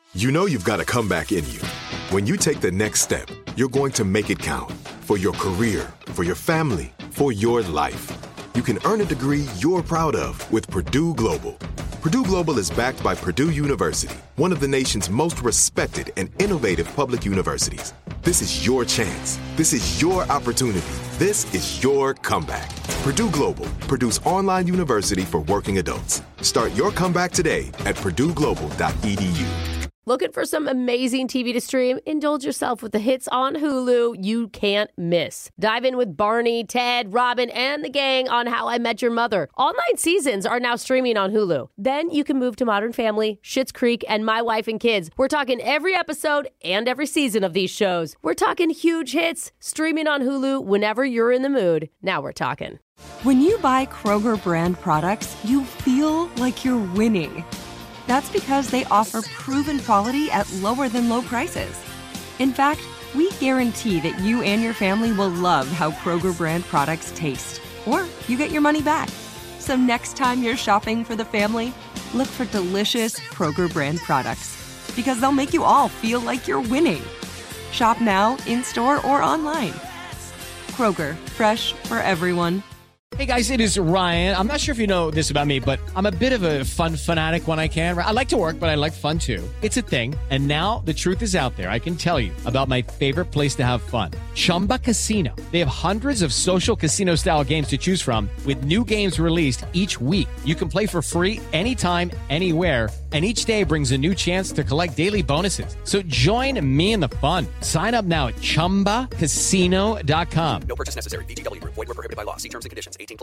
You know you've got a comeback in you. When you take the next step, you're going to make it count. For your career, for your family, for your life. You can earn a degree you're proud of with Purdue Global. Purdue Global is backed by Purdue University, one of the nation's most respected and innovative public universities. This is your chance. This is your opportunity. This is your comeback. Purdue Global, Purdue's online university for working adults. Start your comeback today at purdueglobal.edu. Looking for some amazing TV to stream? Indulge yourself with the hits on Hulu you can't miss. Dive in with Barney, Ted, Robin, and the gang on How I Met Your Mother. All 9 seasons are now streaming on Hulu. Then you can move to Modern Family, Schitt's Creek, and My Wife and Kids. We're talking every episode and every season of these shows. We're talking huge hits, streaming on Hulu whenever you're in the mood. Now we're talking. When you buy Kroger brand products, you feel like you're winning. That's because they offer proven quality at lower than low prices. In fact, we guarantee that you and your family will love how Kroger brand products taste, or you get your money back. So next time you're shopping for the family, look for delicious Kroger brand products, because they'll make you all feel like you're winning. Shop now, in-store, or online. Kroger, fresh for everyone. Hey guys, it is Ryan. I'm not sure if you know this about me, but I'm a bit of a fun fanatic when I can. I like to work, but I like fun too. It's a thing. And now the truth is out there. I can tell you about my favorite place to have fun. Chumba Casino. They have hundreds of social casino style games to choose from with new games released each week. You can play for free anytime, anywhere. And each day brings a new chance to collect daily bonuses. So join me in the fun. Sign up now at ChumbaCasino.com. No purchase necessary. VGW Group. Void where prohibited by law. See terms and conditions. 18+.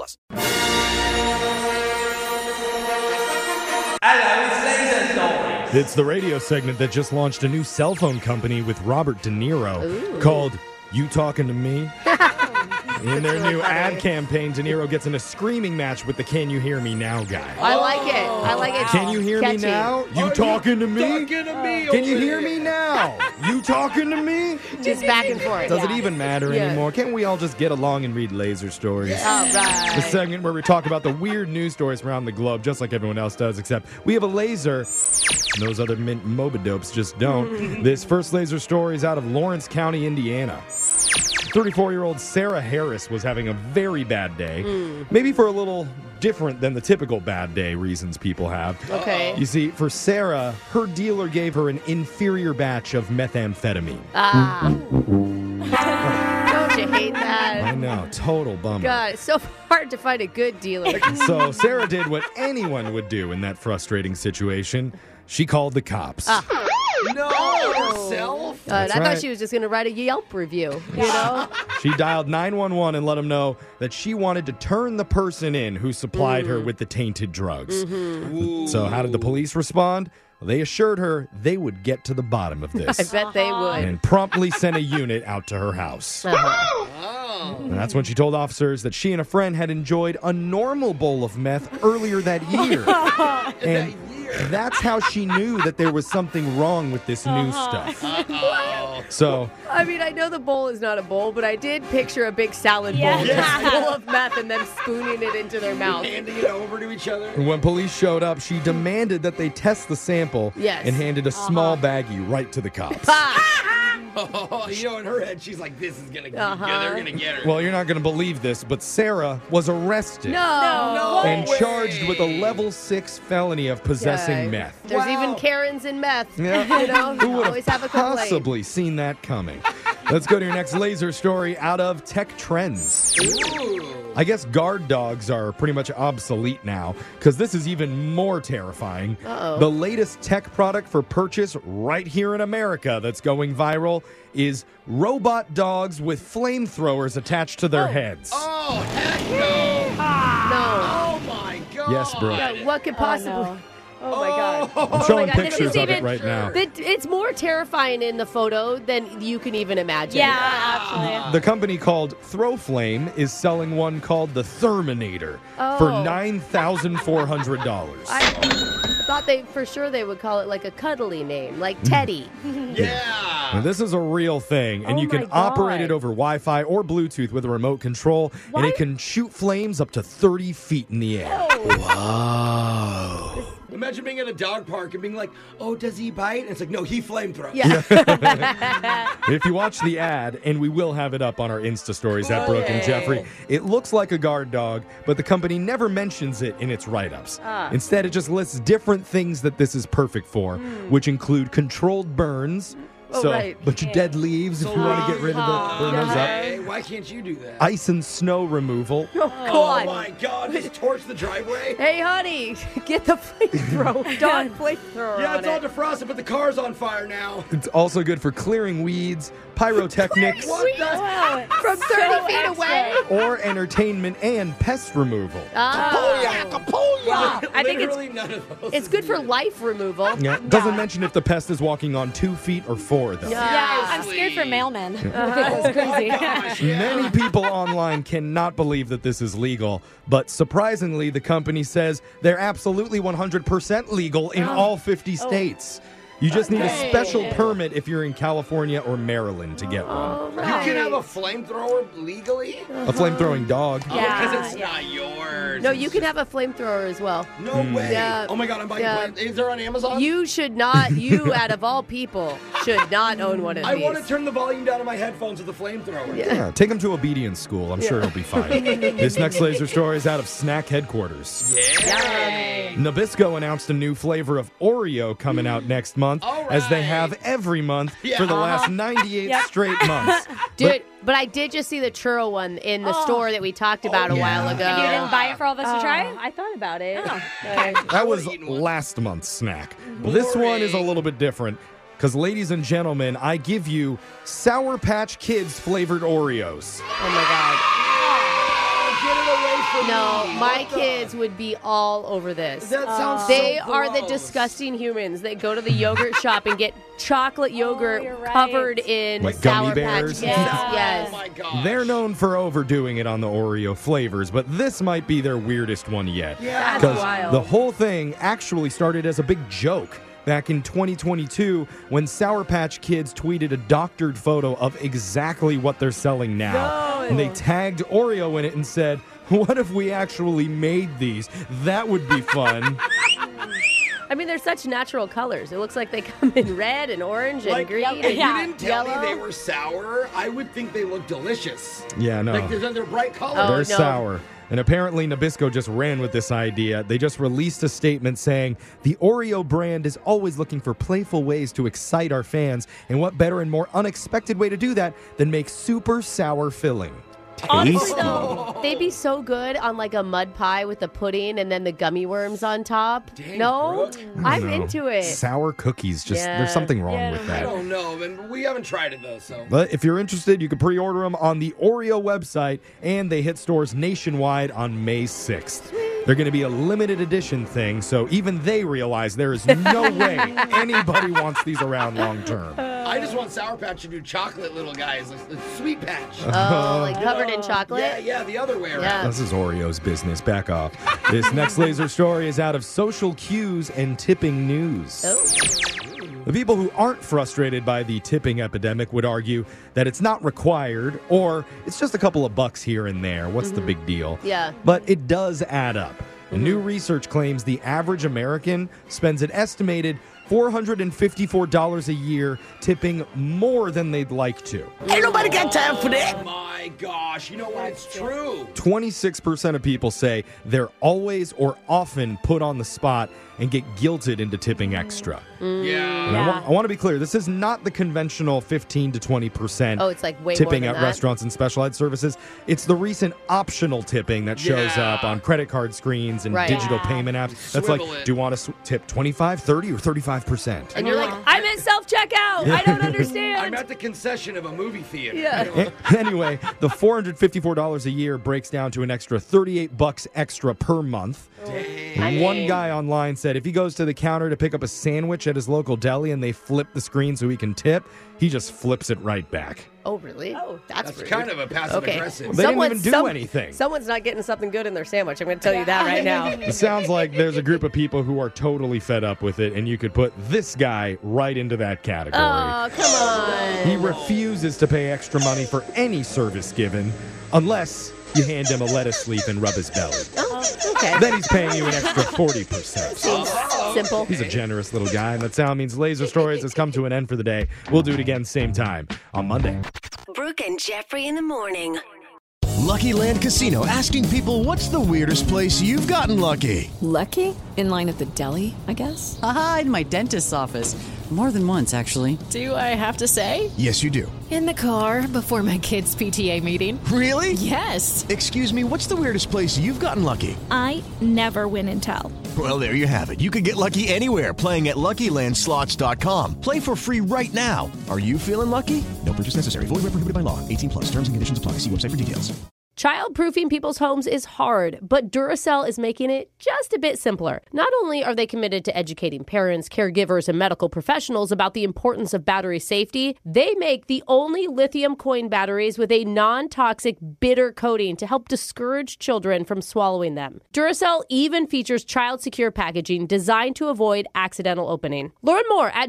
Hello, it's Laser Stories. It's the radio segment that just launched a new cell phone company with Robert De Niro. Ooh. Called You Talking to Me? In their new ad campaign, De Niro gets in a screaming match with the Can You Hear Me Now guy. I like it. I like it. Can you hear me Catchy. now? You talking to me? Talking to me Can you over hear here. me now? You talking to me? Just back and forth. Does it even matter Yeah. anymore? Can't we all just get along and read laser stories? All right. The segment where we talk about the weird news stories from around the globe, just like everyone else does, except we have a laser, and those other mint mobidopes just don't. This first laser story is out of Lawrence County, Indiana. 34-year-old Sarah Harris was having a very bad day, maybe for a little different than the typical bad day reasons people have. Okay. You see, for Sarah, her dealer gave her an inferior batch of methamphetamine. Don't you hate that? I know, total bummer. God, it's so hard to find a good dealer. So Sarah did what anyone would do in that frustrating situation. She called the cops. No, herself? I right. thought she was just going to write a Yelp review, you know? She dialed 911 and let them know that she wanted to turn the person in who supplied her with the tainted drugs. So how did the police respond? Well, they assured her they would get to the bottom of this. I bet they would. And promptly sent a unit out to her house. And that's when she told officers that she and a friend had enjoyed a normal bowl of meth earlier that year. And that's how she knew that there was something wrong with this new stuff. So, I mean, I know the bowl is not a bowl, but I did picture a big salad bowl Yeah. just full of meth and them spooning it into their mouth. Handing it over to each other. when police showed up, she demanded that they test the sample Yes. and handed a small baggie right to the cops. Oh, you know, in her head, she's like, this is going to get they're going to get her. Well, you're not going to believe this, but Sarah was arrested No. and way. charged with a level 6 felony of possessing Yeah. meth. There's Wow. even Karens in meth. Yeah. You know, Who would always have have a complaint. possibly seen that coming? Let's go to your next laser story out of Tech Trends. I guess guard dogs are pretty much obsolete now, because this is even more terrifying. Uh-oh. The latest tech product for purchase right here in America that's going viral is robot dogs with flamethrowers attached to their heads. Oh, heck no. No. Oh, my God. Yes, Brooke. Yeah, what could possibly... Oh, my God. I'm showing God, this pictures is of it even- right now. It's more terrifying in the photo than you can even imagine. Yeah, absolutely. The company called Throwflame is selling one called the Therminator for $9,400. I thought for sure they would call it like a cuddly name, like Teddy. Yeah. Now, this is a real thing, and Oh you can my operate God. it over Wi-Fi or Bluetooth with a remote control, and it can shoot flames up to 30 feet in the air. Imagine imagine being at a dog park and being like, oh, does he bite? And it's like, no, he flamethrows. Yeah. If you watch the ad, and we will have it up on our Insta stories at Brooke and Jeffrey, it looks like a guard dog, but the company never mentions it in its write-ups. Instead, it just lists different things that this is perfect for, which include controlled burns. So, right. bunch of dead leaves if you want to get rid of the burn those up. Hey, why can't you do that? Ice and snow removal. Oh, God. my God. Just torch the driveway? Hey, honey, get the flamethrower. Dog flamethrower Yeah, on it's all it. defrosted, but the car's on fire now. It's also good for clearing weeds, pyrotechnics, What the? From 30 feet away. or entertainment and pest removal. I think Literally none of those. it's good for life removal. Yeah, doesn't mention if the pest is walking on 2 feet or 4, though. Yeah, I'm scared for mailmen. That's crazy. Gosh, yeah. Many people online cannot believe that this is legal, but surprisingly, the company says they're absolutely 100% legal in all 50 states. You just need a special permit if you're in California or Maryland to get one. You can have a flamethrower legally? A flamethrowing dog. Because it's not yours. No, you can have a flamethrower as well. No way. Yeah. Oh my God, I'm buying Yeah. Is there on Amazon? You should not, you out of all people, should not own one of I these. want to turn the volume down on my headphones with a flamethrower. Yeah, take him to obedience school. I'm sure he'll be fine. This next laser story is out of Snack Headquarters. Yeah. Nabisco announced a new flavor of Oreo coming out next month, All as they right. have every month Yeah. for the last 98 straight months. Dude, but I did just see the churro one in the store that we talked about a while ago. And you didn't buy it for all of us to try? I thought about it. That was last month's snack. This one is a little bit different because, ladies and gentlemen, I give you Sour Patch Kids flavored Oreos. Oh my God. Get it away from No, me. my What the- kids would be all over this. That sounds They so are the gross. disgusting humans that go to the yogurt shop and get chocolate yogurt you're right. covered in Like gummy Sour bears? Patch Kids. Yeah. Yes. Oh my God. They're known for overdoing it on the Oreo flavors, but this might be their weirdest one yet. That's Because wild. the whole thing actually started as a big joke back in 2022 when Sour Patch Kids tweeted a doctored photo of exactly what they're selling now. And they tagged Oreo in it and said, what if we actually made these? That would be fun. I mean, they're such natural colors. It looks like they come in red and orange and Like, green. if you Yeah. didn't tell Yellow. me they were sour, I would think they look delicious. Yeah, no. Like they're bright colors. Oh, They're no. sour. And apparently Nabisco just ran with this idea. They just released a statement saying, the Oreo brand is always looking for playful ways to excite our fans. And what better and more unexpected way to do that than make super sour filling? Honestly, though, they'd be so good on like a mud pie with the pudding and then the gummy worms on top. Dang, No, Brooke. I'm into it. Sour cookies. Just Yeah. there's something wrong with I that. don't know, man. We haven't tried it though, so. But if you're interested, you can pre-order them on the Oreo website, and they hit stores nationwide on May 6th. They're going to be a limited edition thing, so even they realize there is no way anybody wants these around long term. I just want Sour Patch to do chocolate little guys, like the Sweet Patch. Oh, like covered in chocolate? Yeah, the other way around. Yeah. This is Oreo's business. Back off. This next laser story is out of social cues and tipping news. Oh. The people who aren't frustrated by the tipping epidemic would argue that it's not required or it's just a couple of bucks here and there. What's the big deal? Yeah. But it does add up. New research claims the average American spends an estimated $454 a year tipping more than they'd like to. Ain't nobody got time for that. Oh my gosh, you know what? It's true. 26% of people say they're always or often put on the spot and get guilted into tipping extra. Yeah. And I want to be clear, this is not the conventional 15 to 20% Oh, it's like way more tipping than at that. restaurants and specialized services. It's the recent optional tipping that shows Yeah. up on credit card screens and Right. digital Yeah. payment apps. That's like, Swivel it. do you want to tip 25, 30, or 35%? And you're like, I'm at self-checkout. I don't understand. I'm at the concession of a movie theater. Yeah. Anyway, the $454 a year breaks down to an extra $38 extra per month. One guy online said if he goes to the counter to pick up a sandwich at his local deli and they flip the screen so he can tip, he just flips it right back. Oh, really? Oh, That's rude. kind of a passive Okay. aggressive. They didn't even do anything. Someone's not getting something good in their sandwich. I'm going to tell you that right now. It sounds like there's a group of people who are totally fed up with it, and you could put this guy right into that category. Oh, come on. He refuses to pay extra money for any service given unless you hand him a lettuce leaf and rub his belly. Oh, Okay. Then he's paying you an extra 40%. Seems simple. He's a generous little guy, and that sound means Laser Stories has come to an end for the day. We'll do it again same time on Monday. Brooke and Jeffrey in the morning. Lucky Land Casino, asking people, what's the weirdest place you've gotten lucky? Lucky? In line at the deli, I guess? Aha, in my dentist's office. More than once, actually. Do I have to say? Yes, you do. In the car before my kids' PTA meeting. Really? Yes. Excuse me, what's the weirdest place you've gotten lucky? I never win and tell. Well, there you have it. You can get lucky anywhere, playing at LuckyLandSlots.com. Play for free right now. Are you feeling lucky? No purchase necessary. Void where prohibited by law. 18+. Terms and conditions apply. See website for details. Childproofing people's homes is hard, but Duracell is making it just a bit simpler. Not only are they committed to educating parents, caregivers, and medical professionals about the importance of battery safety, they make the only lithium coin batteries with a non-toxic bitter coating to help discourage children from swallowing them. Duracell even features child-secure packaging designed to avoid accidental opening. Learn more at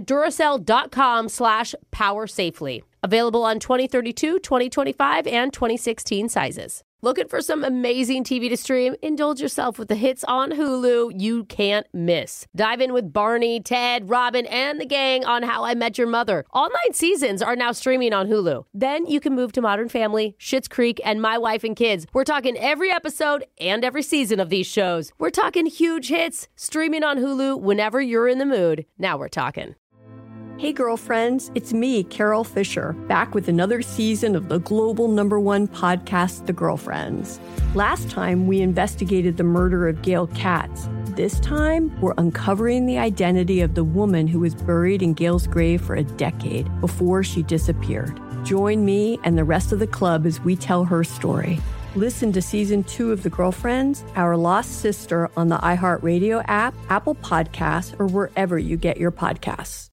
Duracell.com/powersafely. Available on 2032, 2025, and 2016 sizes. Looking for some amazing TV to stream? Indulge yourself with the hits on Hulu you can't miss. Dive in with Barney, Ted, Robin, and the gang on How I Met Your Mother. All 9 seasons are now streaming on Hulu. Then you can move to Modern Family, Schitt's Creek, and My Wife and Kids. We're talking every episode and every season of these shows. We're talking huge hits, streaming on Hulu whenever you're in the mood. Now we're talking. Hey girlfriends, it's me, Carol Fisher, back with another season of the global #1 podcast, The Girlfriends. Last time, we investigated the murder of Gail Katz. This time, we're uncovering the identity of the woman who was buried in Gail's grave for a decade before she disappeared. Join me and the rest of the club as we tell her story. Listen to Season 2 of The Girlfriends, Our Lost Sister on the iHeartRadio app, Apple Podcasts, or wherever you get your podcasts.